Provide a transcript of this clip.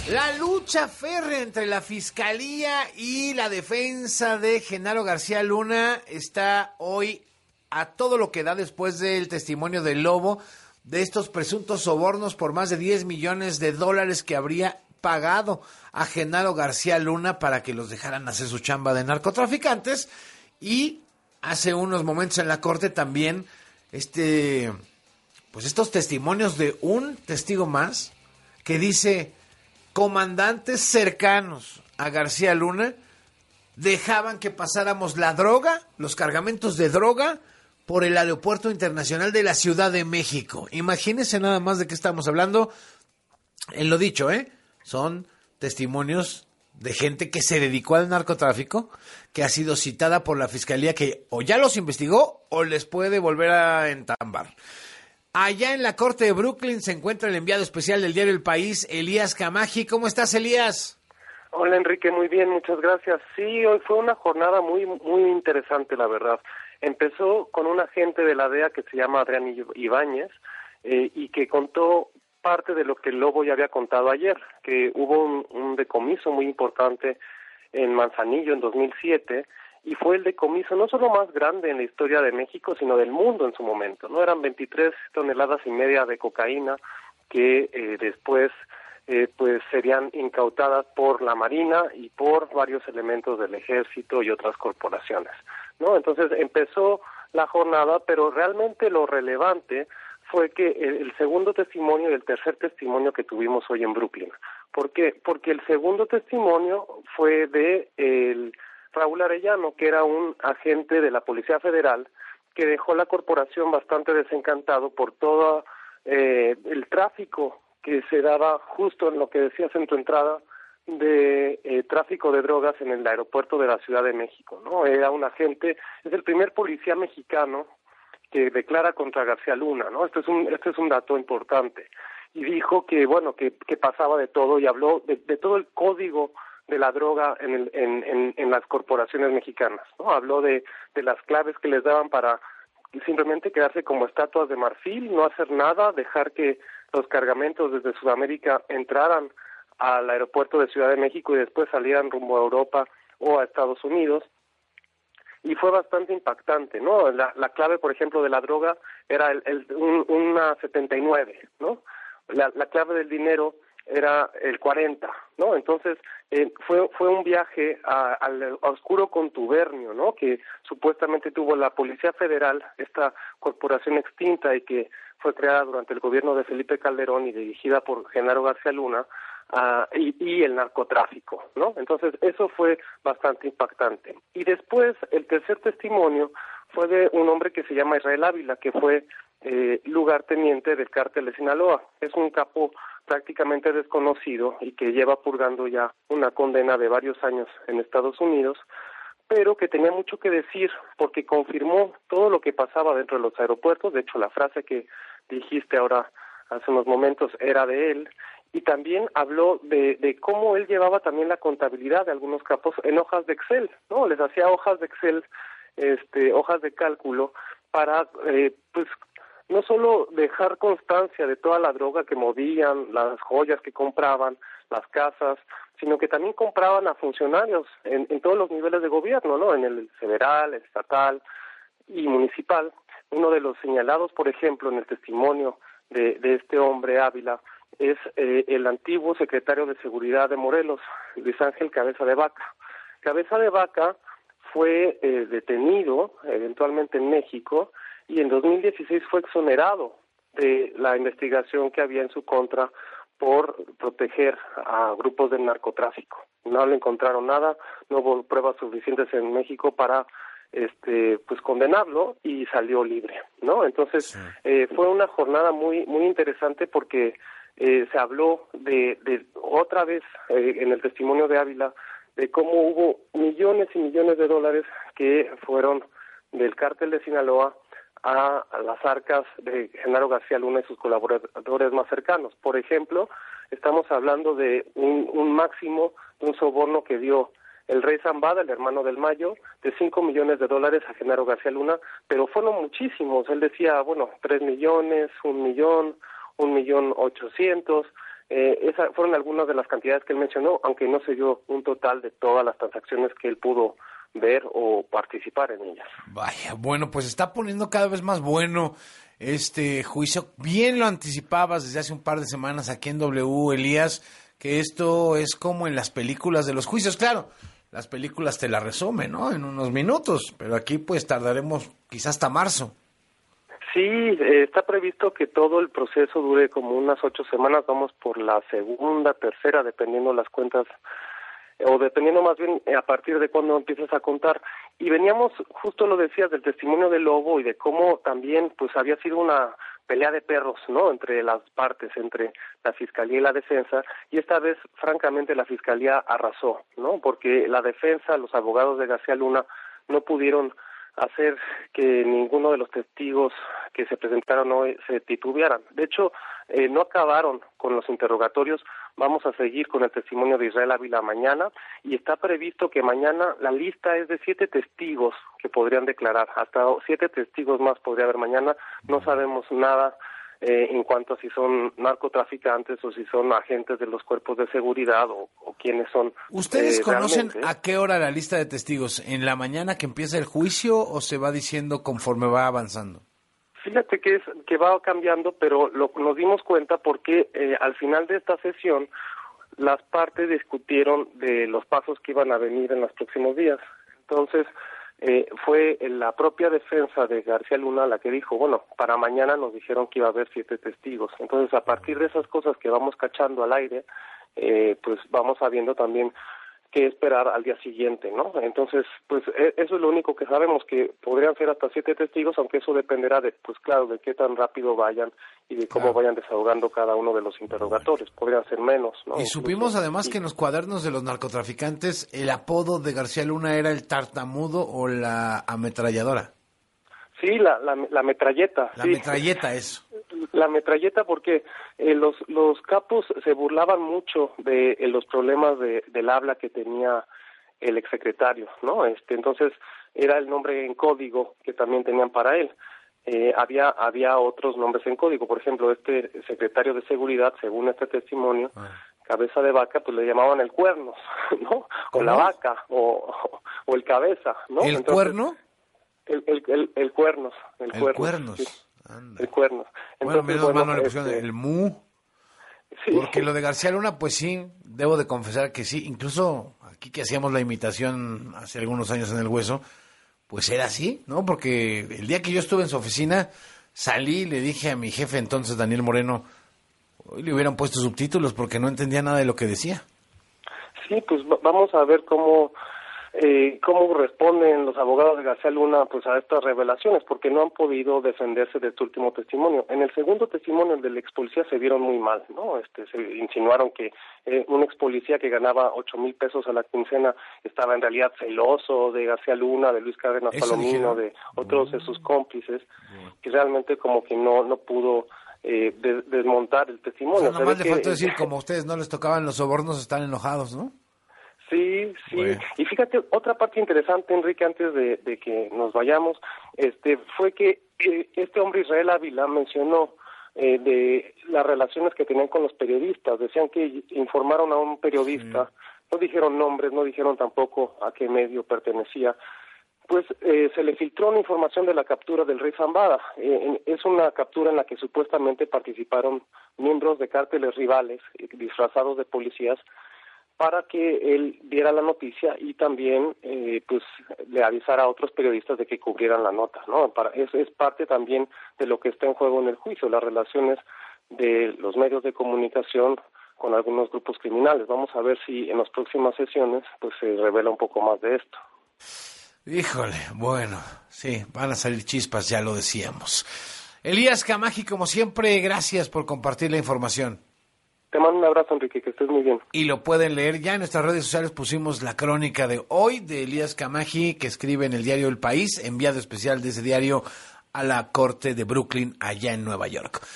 La lucha férrea entre la Fiscalía y la defensa de Genaro García Luna está hoy a todo lo que da después del testimonio del Lobo de estos presuntos sobornos por más de 10 millones de dólares que habría pagado a Genaro García Luna para que los dejaran hacer su chamba de narcotraficantes. Y hace unos momentos en la corte también estos testimonios de un testigo más que dice: comandantes cercanos a García Luna dejaban que pasáramos la droga, los cargamentos de droga, por el Aeropuerto Internacional de la Ciudad de México. Imagínense nada más de qué estamos hablando. En lo dicho, son testimonios de gente que se dedicó al narcotráfico, que ha sido citada por la Fiscalía, que o ya los investigó o les puede volver a entambar. Allá en la Corte de Brooklyn se encuentra el enviado especial del diario El País, Elías Camaji. ¿Cómo estás, Elías? Hola, Enrique, muy bien, muchas gracias. Sí, hoy fue una jornada muy interesante, la verdad. Empezó con un agente de la DEA que se llama Adrián Ibáñez y que contó parte de lo que el Lobo ya había contado ayer, que hubo un decomiso muy importante en Manzanillo en 2007, y fue el decomiso no solo más grande en la historia de México, sino del mundo en su momento, ¿no? Eran 23 toneladas y media de cocaína que después pues serían incautadas por la Marina y por varios elementos del Ejército y otras corporaciones, ¿no? Entonces empezó la jornada, pero realmente lo relevante fue que el segundo testimonio y el tercer testimonio que tuvimos hoy en Brooklyn. ¿Por qué? Porque el segundo testimonio fue de el Raúl Arellano, que era un agente de la Policía Federal que dejó la corporación bastante desencantado por todo el tráfico que se daba justo en lo que decías en tu entrada de tráfico de drogas en el aeropuerto de la Ciudad de México, ¿no? Era un agente, es el primer policía mexicano que declara contra García Luna, ¿no? Este es un dato importante. Y dijo que, bueno, que pasaba de todo y habló de todo el código de la droga en las corporaciones mexicanas, ¿no? Habló de las claves que les daban para simplemente quedarse como estatuas de marfil, no hacer nada, dejar que los cargamentos desde Sudamérica entraran al aeropuerto de Ciudad de México y después salieran rumbo a Europa o a Estados Unidos. Y fue bastante impactante, ¿no? La clave, por ejemplo, de la droga era una 79, ¿no? La clave del dinero era el 40, ¿no? Entonces, fue un viaje al oscuro contubernio, ¿no? Que supuestamente tuvo la Policía Federal, esta corporación extinta y que fue creada durante el gobierno de Felipe Calderón y dirigida por Genaro García Luna, y el narcotráfico, ¿no? Entonces, eso fue bastante impactante. Y después, el tercer testimonio fue de un hombre que se llama Israel Ávila, que fue lugarteniente del cártel de Sinaloa. Es un capo prácticamente desconocido y que lleva purgando ya una condena de varios años en Estados Unidos, pero que tenía mucho que decir porque confirmó todo lo que pasaba dentro de los aeropuertos. De hecho, la frase que dijiste ahora hace unos momentos era de él, y también habló de cómo él llevaba también la contabilidad de algunos capos en hojas de Excel, ¿no? Les hacía hojas de Excel, hojas de cálculo para, pues, no solo dejar constancia de toda la droga que movían, las joyas que compraban, las casas, sino que también compraban a funcionarios en todos los niveles de gobierno, ¿no? En el federal, el estatal y municipal. Uno de los señalados, por ejemplo, en el testimonio de este hombre Ávila, es el antiguo secretario de Seguridad de Morelos, Luis Ángel Cabeza de Vaca. Cabeza de Vaca fue detenido eventualmente en México y en 2016 fue exonerado de la investigación que había en su contra por proteger a grupos del narcotráfico. No le encontraron nada, no hubo pruebas suficientes en México para pues condenarlo y salió libre, ¿no? Entonces, sí. Fue una jornada muy interesante porque se habló de otra vez en el testimonio de Ávila de cómo hubo millones y millones de dólares que fueron del cártel de Sinaloa a las arcas de Genaro García Luna y sus colaboradores más cercanos. Por ejemplo, estamos hablando de un máximo de un soborno que dio el rey Zambada, el hermano del Mayo, de 5 millones de dólares a Genaro García Luna, pero fueron muchísimos. Él decía, bueno, 3 millones, 1 millón, 1.800.000, Esas fueron algunas de las cantidades que él mencionó, aunque no se dio un total de todas las transacciones que él pudo ver o participar en ellas. Vaya, bueno, pues está poniendo cada vez más bueno este juicio. Bien lo anticipabas desde hace un par de semanas aquí en W, Elías, que esto es como en las películas de los juicios. Claro, las películas te la resumen, ¿no? En unos minutos, pero aquí pues tardaremos quizás hasta marzo. Sí, está previsto que todo el proceso dure como unas 8 semanas, vamos por la segunda, tercera, dependiendo las cuentas, o dependiendo más bien a partir de cuándo empiezas a contar. Y veníamos, justo lo decías, del testimonio del Lobo y de cómo también pues había sido una pelea de perros, ¿no?, entre las partes, entre la Fiscalía y la Defensa, y esta vez, francamente, la Fiscalía arrasó, ¿no?, porque la Defensa, los abogados de García Luna, no pudieron hacer que ninguno de los testigos que se presentaron hoy se titubearan. De hecho, no acabaron con los interrogatorios. Vamos a seguir con el testimonio de Israel Ávila mañana, y está previsto que mañana la lista es de 7 testigos que podrían declarar. Hasta 7 testigos más podría haber mañana. No sabemos nada en cuanto a si son narcotraficantes o si son agentes de los cuerpos de seguridad o quiénes son. ¿Ustedes conocen realmente a qué hora la lista de testigos? ¿En la mañana que empieza el juicio o se va diciendo conforme va avanzando? Fíjate que va cambiando, pero nos dimos cuenta porque al final de esta sesión las partes discutieron de los pasos que iban a venir en los próximos días. Entonces, fue la propia defensa de García Luna la que dijo, bueno, para mañana nos dijeron que iba a haber 7 testigos. Entonces, a partir de esas cosas que vamos cachando al aire, pues vamos sabiendo también qué esperar al día siguiente, ¿no? Entonces, pues eso es lo único que sabemos, que podrían ser hasta 7 testigos, aunque eso dependerá de, pues claro, de qué tan rápido vayan y de cómo vayan desahogando cada uno de los interrogatorios. Podrían ser menos, ¿no? Y supimos además que en los cuadernos de los narcotraficantes el apodo de García Luna era el tartamudo o la ametralladora. Sí, la metralleta. La sí. metralleta, eso. La metralleta, porque los capos se burlaban mucho de los problemas del habla que tenía el exsecretario, ¿no? Entonces era el nombre en código que también tenían para él. Había otros nombres en código, por ejemplo, este secretario de seguridad, según este testimonio, cabeza de vaca, pues le llamaban el cuernos, ¿no? O la vaca, o el cabeza, ¿no? ¿El Entonces, cuerno? El cuernos. El cuernos. cuernos. Sí. Anda. El cuernos. Bueno, Entonces, menos mal no le pusieron el mu. Sí. Porque lo de García Luna, pues sí, debo de confesar que sí. Incluso aquí que hacíamos la imitación hace algunos años en El Hueso, pues era así, ¿no? Porque el día que yo estuve en su oficina, salí y le dije a mi jefe entonces, Daniel Moreno, hoy le hubieran puesto subtítulos porque no entendía nada de lo que decía. Sí, pues vamos a ver cómo responden los abogados de García Luna pues a estas revelaciones, porque no han podido defenderse de este último testimonio. En el segundo testimonio del ex policía se vieron muy mal, ¿no? Se insinuaron que un ex policía que ganaba 8,000 pesos a la quincena estaba en realidad celoso de García Luna, de Luis Cárdenas Palomino, de otros de sus cómplices, y realmente como que no pudo desmontar el testimonio. O sea, nomás le faltó decir, como a ustedes no les tocaban los sobornos, están enojados, ¿no? Sí. Bueno. Y fíjate, otra parte interesante, Enrique, antes de que nos vayamos, fue que este hombre Israel Ávila mencionó de las relaciones que tenían con los periodistas. Decían que informaron a un periodista, no dijeron nombres, no dijeron tampoco a qué medio pertenecía. Pues se le filtró una información de la captura del Rey Zambada. Es una captura en la que supuestamente participaron miembros de cárteles rivales disfrazados de policías, para que él diera la noticia y también pues le avisara a otros periodistas de que cubrieran la nota, ¿no? Es parte también de lo que está en juego en el juicio, las relaciones de los medios de comunicación con algunos grupos criminales. Vamos a ver si en las próximas sesiones pues se revela un poco más de esto. Híjole, bueno, sí, van a salir chispas, ya lo decíamos. Elías Camaji, como siempre, gracias por compartir la información. Te mando un abrazo, Enrique, que estés muy bien. Y lo pueden leer ya en nuestras redes sociales. Pusimos la crónica de hoy de Elías Camaji, que escribe en el diario El País, enviado especial de ese diario a la corte de Brooklyn, allá en Nueva York.